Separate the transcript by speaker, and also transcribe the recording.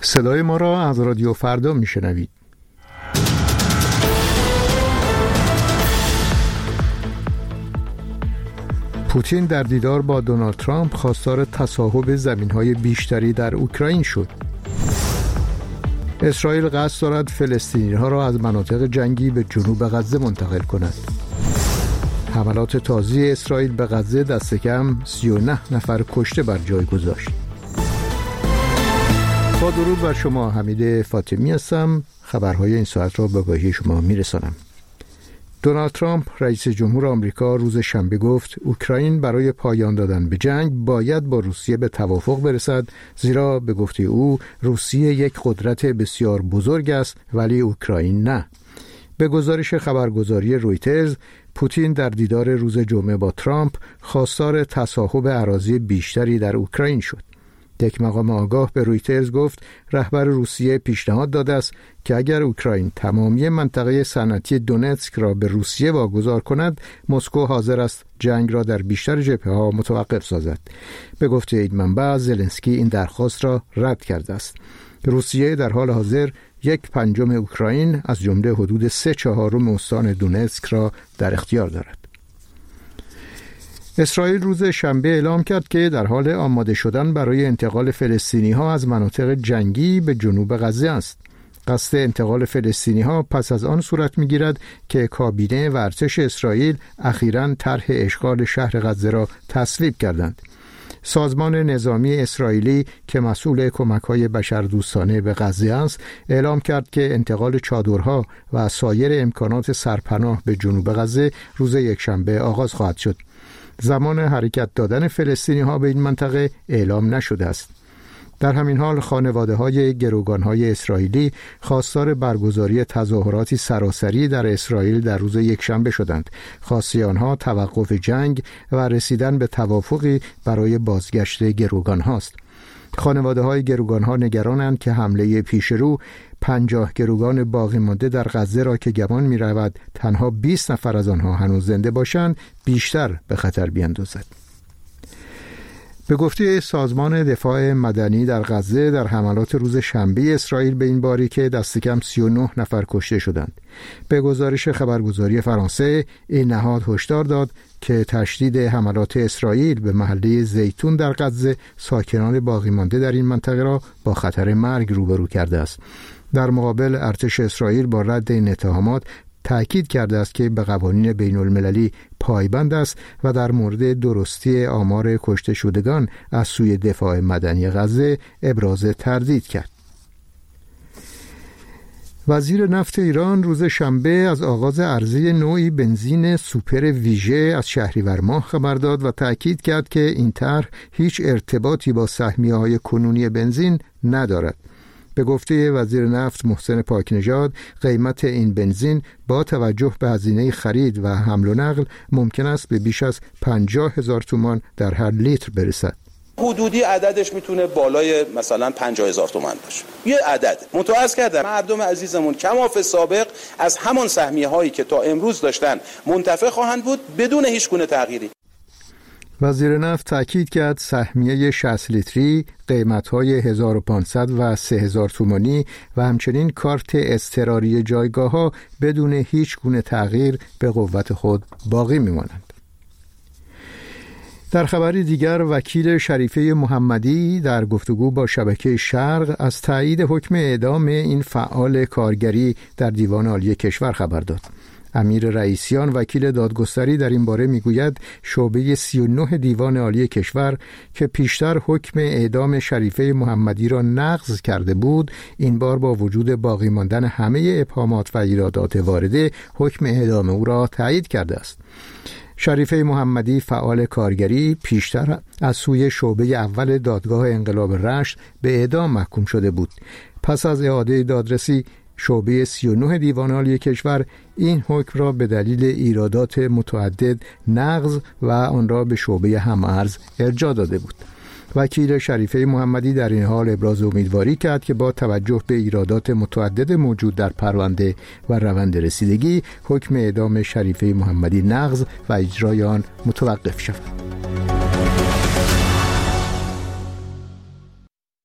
Speaker 1: صدای ما را از رادیو فردا میشنوید. پوتین در دیدار با دونالد ترامپ خواستار تصاحب زمین‌های بیشتری در اوکراین شد. اسرائیل قصد دارد فلسطینی‌ها را از مناطق جنگی به جنوب غزه منتقل کند. حملات تازی اسرائیل به غزه دست کم 39 نفر کشته بر جای گذاشت. با درود بر شما، حمید فاطمی هستم. خبرهای این ساعت را به آگاهی شما میرسانم. دونالد ترامپ رئیس جمهور آمریکا روز شنبه گفت اوکراین برای پایان دادن به جنگ باید با روسیه به توافق برسد، زیرا به گفته او روسیه یک قدرت بسیار بزرگ است ولی اوکراین نه. به گزارش خبرگزاری رویترز، پوتین در دیدار روز جمعه با ترامپ خواستار تصاحب اراضی بیشتری در اوکراین شد. یک مقام آگاه به رویترز گفت رهبر روسیه پیشنهاد داده است که اگر اوکراین تمامی منطقه صنعتی دونتسک را به روسیه واگذار کند، مسکو حاضر است جنگ را در بیشتر جبهه‌ها متوقف سازد. به گفته این منبع، زلنسکی این درخواست را رد کرده است. روسیه در حال حاضر 1/5 اوکراین از جمله حدود 3/4 استان دونتسک را در اختیار دارد. اسرائیل روز شنبه اعلام کرد که در حال آماده شدن برای انتقال فلسطینی‌ها از مناطق جنگی به جنوب غزه است. قصد انتقال فلسطینی‌ها پس از آن صورت می‌گیرد که کابینه و ارتش اسرائیل اخیراً طرح اشغال شهر غزه را تصویب کردند. سازمان نظامی اسرائیلی که مسئول کمک‌های بشردوستانه به غزه است، اعلام کرد که انتقال چادرها و سایر امکانات سرپناه به جنوب غزه روز یکشنبه آغاز خواهد شد. زمان حرکت دادن فلسطینی‌ها به این منطقه اعلام نشده است. در همین حال خانواده‌های گروگان‌های اسرائیلی خواستار برگزاری تظاهراتی سراسری در اسرائیل در روز یکشنبه شدند. خواسته آنها توقف جنگ و رسیدن به توافقی برای بازگشت گروگان‌هاست. خانواده‌های گروگان‌ها نگرانند که حمله پیشرو 50 گروگان باقی مانده در غزه را که گمان می‌رود تنها 20 نفر از آنها هنوز زنده باشند بیشتر به خطر بیندازد. به گفته سازمان دفاع مدنی در غزه، در حملات روز شنبه اسرائیل به این باریکه دست کم 39 نفر کشته شدند. به گزارش خبرگزاری فرانسه، این نهاد هشدار داد که تشدید حملات اسرائیل به محله زیتون در غزه ساکنان باقی مانده در این منطقه را با خطر مرگ روبرو کرده است. در مقابل، ارتش اسرائیل با رد این اتهامات تأکید کرده است که به قوانین بین المللی پایبند است و در مورد درستی آمار کشته شدگان از سوی دفاع مدنی غزه ابراز تردید کرد. وزیر نفت ایران روز شنبه از آغاز عرضه نوعی بنزین سوپر ویژه از شهریور ماه خبر داد و تأکید کرد که این طرح هیچ ارتباطی با سهمیه‌های کنونی بنزین ندارد. به گفته وزیر نفت محسن پاکنژاد، قیمت این بنزین با توجه به هزینه خرید و حمل و نقل ممکن است به بیش از 50,000 تومان در هر لیتر برسد.
Speaker 2: حدودی عددش میتونه بالای مثلا 50,000 تومان باشه. یه عدد متوسط کردم مردم عزیزمون کماف سابق از همان سهمیه هایی که تا امروز داشتن منتفع خواهند بود بدون هیچ گونه تغییری.
Speaker 1: وزیر نفت تأکید کرد سهمیه 60 لیتری قیمت‌های 1500 و 3000 تومانی و همچنین کارت اضطراری جایگاه‌ها بدون هیچ گونه تغییر به قوت خود باقی می‌مانند. در خبری دیگر، وکیل شریفه محمدی در گفتگو با شبکه شرق از تایید حکم اعدام این فعال کارگری در دیوان عالی کشور خبر داد. امیر رئیسیان وکیل دادگستری در این باره میگوید شعبه 39 دیوان عالی کشور که پیشتر حکم اعدام شریفه محمدی را نقض کرده بود، این بار با وجود باقی ماندن همه ابهامات و ایرادات وارده حکم اعدام او را تایید کرده است. شریفه محمدی فعال کارگری پیشتر از سوی شعبه اول دادگاه انقلاب رشت به اعدام محکوم شده بود. پس از اعاده دادرسی، شعبه 39 دیوان عالی کشور این حکم را به دلیل ایرادات متعدد نقض و آن را به شعبه هم‌ارز ارجاع داده بود. وکیل شریفه محمدی در این حال ابراز امیدواری کرد که با توجه به ایرادات متعدد موجود در پرونده و روند رسیدگی، حکم اعدام شریفه محمدی نقض و اجرای آن متوقف شود.